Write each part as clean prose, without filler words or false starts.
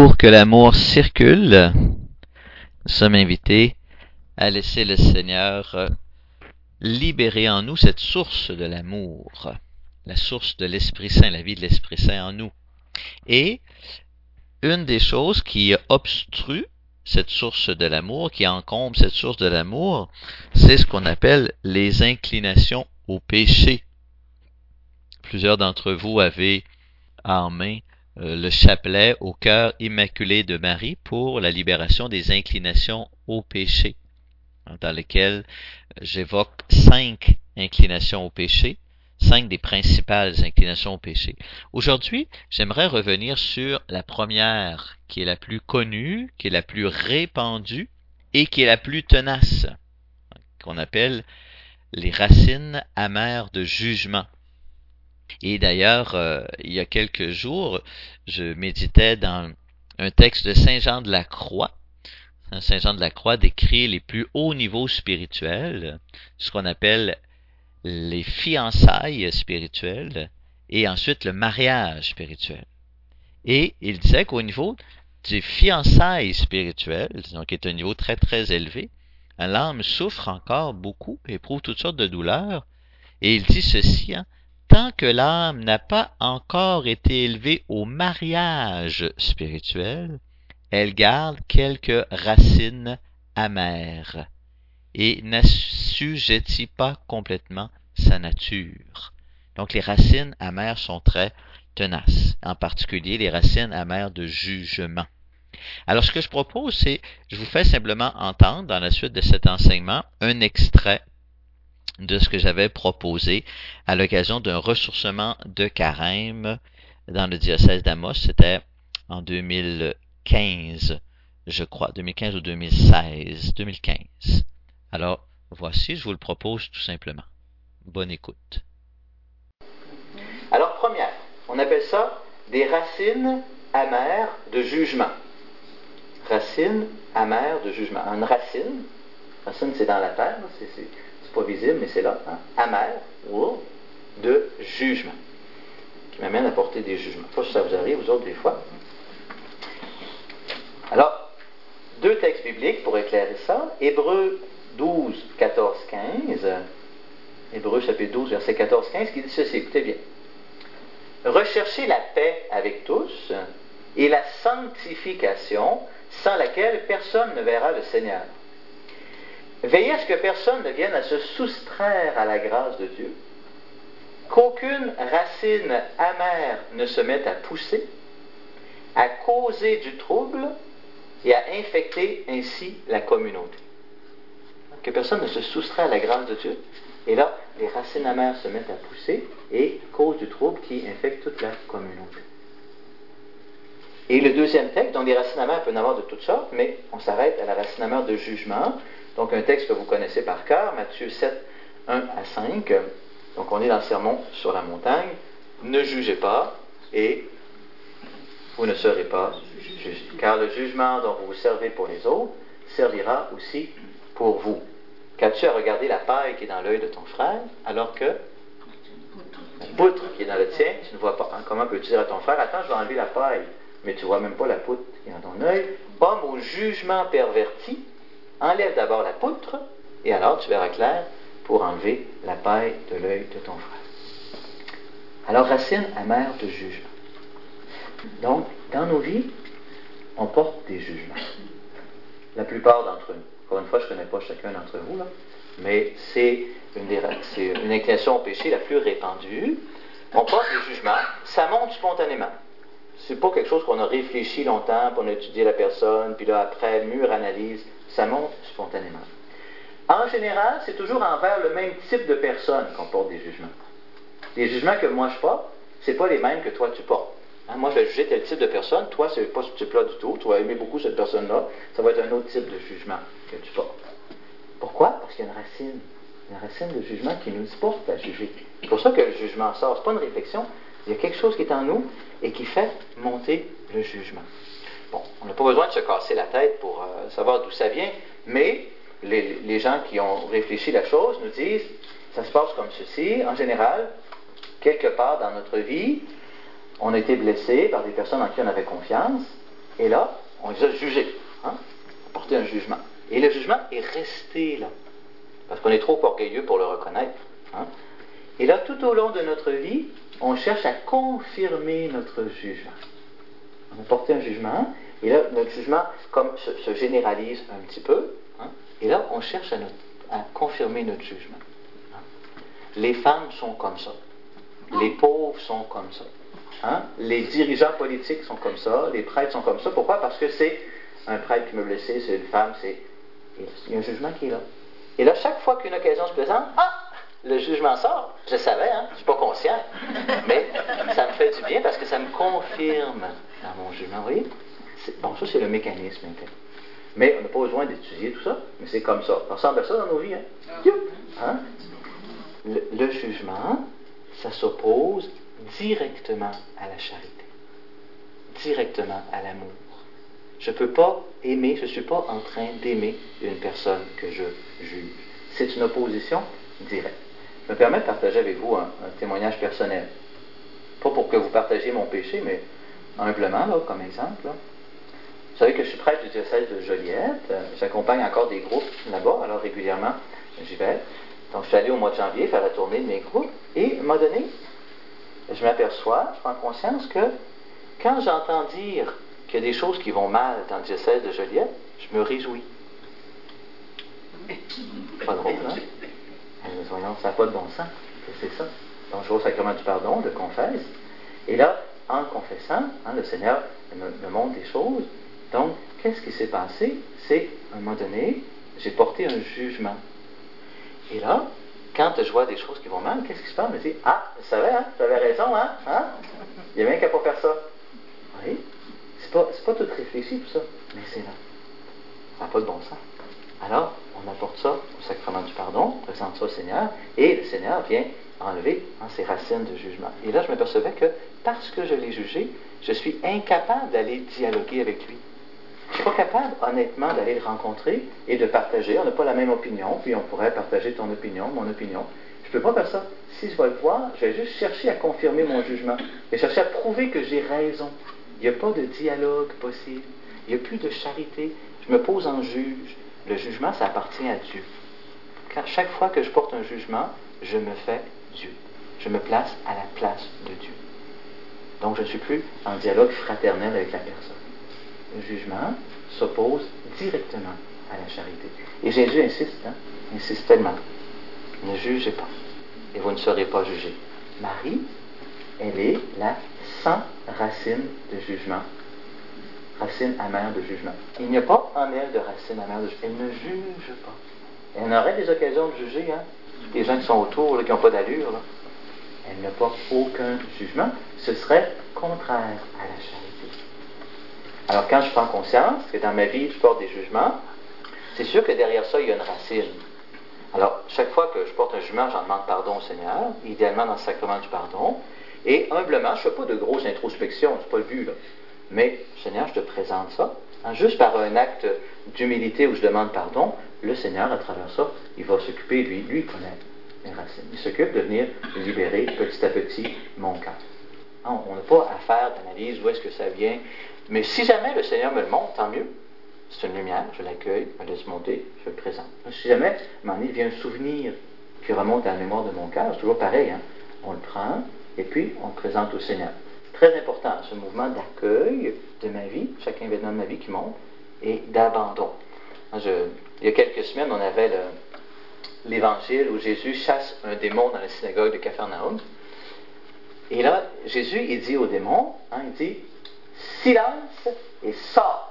Pour que l'amour circule, nous sommes invités à laisser le Seigneur libérer en nous cette source de l'amour, la source de l'Esprit Saint, la vie de l'Esprit Saint en nous. Et une des choses qui obstrue cette source de l'amour, qui encombre cette source de l'amour, c'est ce qu'on appelle les inclinations au péché. Plusieurs d'entre vous avaient en main le chapelet au cœur immaculé de Marie pour la libération des inclinations au péché, dans lequel j'évoque 5 inclinations au péché, 5 des principales inclinations au péché. Aujourd'hui, j'aimerais revenir sur la première, qui est la plus connue, qui est la plus répandue et qui est la plus tenace, qu'on appelle les racines amères de jugement. Et d'ailleurs, il y a quelques jours, je méditais dans un texte de Saint Jean de la Croix. Saint Jean de la Croix décrit les plus hauts niveaux spirituels, ce qu'on appelle les fiançailles spirituelles, et ensuite le mariage spirituel. Et il disait qu'au niveau des fiançailles spirituelles, donc qui est un niveau très très élevé, l'âme souffre encore beaucoup, éprouve toutes sortes de douleurs, et il dit ceci, tant que l'âme n'a pas encore été élevée au mariage spirituel, elle garde quelques racines amères et n'assujettit pas complètement sa nature. Donc les racines amères sont très tenaces, en particulier les racines amères de jugement. Alors ce que je propose, c'est, je vous fais simplement entendre dans la suite de cet enseignement un extrait de ce que j'avais proposé à l'occasion d'un ressourcement de carême dans le diocèse d'Amos. C'était en 2015, je crois, 2015 ou 2016, 2015. Alors, voici, je vous le propose tout simplement. Bonne écoute. Alors, première, on appelle ça des racines amères de jugement. Racines amères de jugement. Une racine c'est dans la terre, c'est pas visible, mais c'est là, amère, de jugement, qui m'amène à porter des jugements. Je ne sais pas si ça vous arrive, vous autres, des fois. Alors, 2 textes bibliques pour éclairer ça. Hébreux 12, 14, 15. Hébreux chapitre 12, verset 14, 15, qui dit ceci, écoutez bien. Recherchez la paix avec tous et la sanctification, sans laquelle personne ne verra le Seigneur. Veillez à ce que personne ne vienne à se soustraire à la grâce de Dieu, qu'aucune racine amère ne se mette à pousser, à causer du trouble et à infecter ainsi la communauté. Que personne ne se soustrait à la grâce de Dieu, et là, les racines amères se mettent à pousser et causent du trouble qui infecte toute la communauté. Et le deuxième texte, donc les racines amères peuvent en avoir de toutes sortes, mais on s'arrête à la racine amère de jugement. Donc un texte que vous connaissez par cœur, Matthieu 7, 1 à 5. Donc on est dans le sermon sur la montagne. Ne jugez pas et vous ne serez pas jugés. Car le jugement dont vous vous servez pour les autres servira aussi pour vous. Qu'as-tu à regarder la paille qui est dans l'œil de ton frère, alors que la poutre qui est dans le tien, tu ne vois pas. Comment peux-tu dire à ton frère, attends, je vais enlever la paille, mais tu ne vois même pas la poutre qui est dans ton œil. Homme au jugement perverti, enlève d'abord la poutre, et alors tu verras clair pour enlever la paille de l'œil de ton frère. Alors, racine amère de jugement. Donc, dans nos vies, on porte des jugements. La plupart d'entre nous. Encore une fois, je ne connais pas chacun d'entre vous, là, mais c'est une inclination au péché la plus répandue. On porte des jugements, ça monte spontanément. C'est pas quelque chose qu'on a réfléchi longtemps, puis on a étudié la personne, puis là, après, mûre analyse, ça monte spontanément. En général, c'est toujours envers le même type de personne qu'on porte des jugements. Les jugements que moi je porte, c'est pas les mêmes que toi tu portes. Moi, je vais juger tel type de personne, toi, c'est pas ce type-là du tout, tu vas aimer beaucoup cette personne-là, ça va être un autre type de jugement que tu portes. Pourquoi? Parce qu'il y a une racine de jugement qui nous porte à juger. C'est pour ça que le jugement sort, c'est pas une réflexion, il y a quelque chose qui est en nous et qui fait monter le jugement. Bon, on n'a pas besoin de se casser la tête pour savoir d'où ça vient, mais les gens qui ont réfléchi la chose nous disent, ça se passe comme ceci, en général, quelque part dans notre vie, on a été blessé par des personnes en qui on avait confiance, Et là, on les a jugés, hein, apporté un jugement. Et le jugement est resté là, parce qu'on est trop orgueilleux pour le reconnaître. Hein. Et là, tout au long de notre vie, on cherche à confirmer notre jugement. On a porté un jugement, et là, notre jugement comme se généralise un petit peu, hein, et là, on cherche à confirmer notre jugement. Hein. Les femmes sont comme ça. Les pauvres sont comme ça. Hein? Les dirigeants politiques sont comme ça, les prêtres sont comme ça. Pourquoi? Parce que c'est un prêtre qui m'a blessé, c'est une femme, il y a un jugement qui est là. Et là, chaque fois qu'une occasion se présente, le jugement sort. Je le savais, hein? Je ne suis pas conscient. Mais ça me fait du bien parce que ça me confirme dans mon jugement. Vous voyez? Bon, ça, c'est le mécanisme interne. Mais on n'a pas besoin d'étudier tout ça, mais c'est comme ça. Ça ressemble à ça dans nos vies. Hein? Hein? Le jugement, ça s'oppose directement à la charité, directement à l'amour. Je ne peux pas aimer, je ne suis pas en train d'aimer une personne que je juge. C'est une opposition directe. Je me permets de partager avec vous un témoignage personnel. Pas pour que vous partagiez mon péché, mais humblement, là, comme exemple. Là. Vous savez que je suis prêtre du diocèse de Joliette. J'accompagne encore des groupes là-bas, alors régulièrement, j'y vais. Donc, je suis allé au mois de janvier faire la tournée de mes groupes, et à un moment donné, je m'aperçois, je prends conscience que quand j'entends dire qu'il y a des choses qui vont mal dans le diocèse de Joliette, je me réjouis. Pas drôle, hein? Voyons, ça n'a pas de bon sens. C'est ça. Donc, je vais au sacrement du pardon, je confesse. Et là, en confessant, hein, le Seigneur me montre des choses. Donc, qu'est-ce qui s'est passé? C'est, à un moment donné, j'ai porté un jugement. Et là, quand je vois des choses qui vont mal, qu'est-ce qui se passe? Je me dis, je savais, hein? J'avais raison, hein? Il y a bien qu'à pas faire ça. Oui, c'est pas tout réfléchi, tout ça, mais c'est là. Ça n'a pas de bon sens. Alors, on apporte ça au sacrement du pardon, on présente ça au Seigneur, et le Seigneur vient enlever ces racines de jugement. Et là, je m'apercevais que, parce que je l'ai jugé, je suis incapable d'aller dialoguer avec lui. Je ne suis pas capable, honnêtement, d'aller le rencontrer et de partager. On n'a pas la même opinion, puis on pourrait partager ton opinion, mon opinion. Je ne peux pas faire ça. Si je vais le voir, je vais juste chercher à confirmer mon jugement. Je vais chercher à prouver que j'ai raison. Il n'y a pas de dialogue possible. Il n'y a plus de charité. Je me pose en juge. Le jugement, ça appartient à Dieu. Chaque fois que je porte un jugement, je me fais Dieu. Je me place à la place de Dieu. Donc, je ne suis plus en dialogue fraternel avec la personne. Le jugement s'oppose directement à la charité. Et Jésus insiste tellement. Ne jugez pas, et vous ne serez pas jugés. Marie, elle est la sans racine de jugement. Racine amère de jugement. Il n'y a pas en elle de racine amère de jugement. Elle ne juge pas. Elle aurait des occasions de juger, hein? Les gens qui sont autour, là, qui n'ont pas d'allure. Là. Elle n'a pas aucun jugement. Ce serait contraire à la charité. Alors, quand je prends conscience que dans ma vie, je porte des jugements, c'est sûr que derrière ça, il y a une racine. Alors, chaque fois que je porte un jugement, j'en demande pardon au Seigneur, idéalement dans le sacrement du pardon, et humblement, je ne fais pas de grosse introspection, c'est pas le but, là. Mais, Seigneur, je te présente ça. Hein, juste par un acte d'humilité où je demande pardon, le Seigneur, à travers ça, il va s'occuper, lui connaît mes racines. Il s'occupe de venir libérer petit à petit mon cœur. On n'a pas à faire d'analyse, d'où est-ce que ça vient. Mais si jamais le Seigneur me le montre, tant mieux. C'est une lumière, je l'accueille, je me laisse monter, je le présente. Si jamais, à un moment donné, il vient un souvenir qui remonte à la mémoire de mon cœur, c'est toujours pareil, hein? On le prend, et puis on le présente au Seigneur. Très important, ce mouvement d'accueil de ma vie, chaque événement de ma vie qui monte, et d'abandon. Il y a quelques semaines, on avait l'évangile où Jésus chasse un démon dans la synagogue de Capharnaüm. Et là, Jésus, il dit au démon, il dit, silence et sors.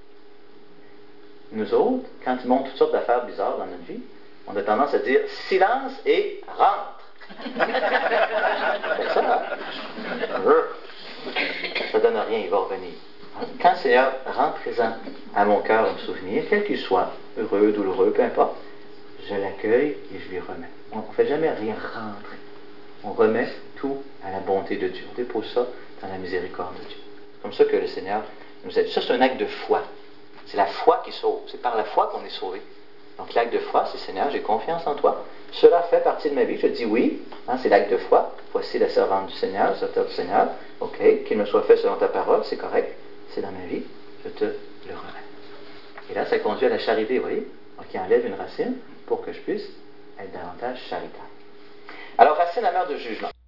Nous autres, quand il montre toutes sortes d'affaires bizarres dans notre vie, on a tendance à dire silence et rentre. C'est ça, hein? Ça donne rien, il va revenir. Quand le Seigneur rend présent à mon cœur un souvenir, quel qu'il soit, heureux, douloureux, peu importe, je l'accueille et je lui remets. On ne fait jamais rien rentrer. On remet tout à la bonté de Dieu. On dépose ça dans la miséricorde de Dieu. C'est comme ça que le Seigneur nous aide. Ça, c'est un acte de foi. C'est la foi qui sauve. C'est par la foi qu'on est sauvé. Donc l'acte de foi, c'est Seigneur, j'ai confiance en toi. Cela fait partie de ma vie. Je dis oui. C'est l'acte de foi. Voici la servante du Seigneur, le serviteur du Seigneur. OK, qu'il me soit fait selon ta parole, c'est correct. C'est dans ma vie. je te le remets. Et là, ça conduit à la charité, vous voyez? Donc, il enlève une racine pour que je puisse être davantage charitable. Alors, racine amère de jugement.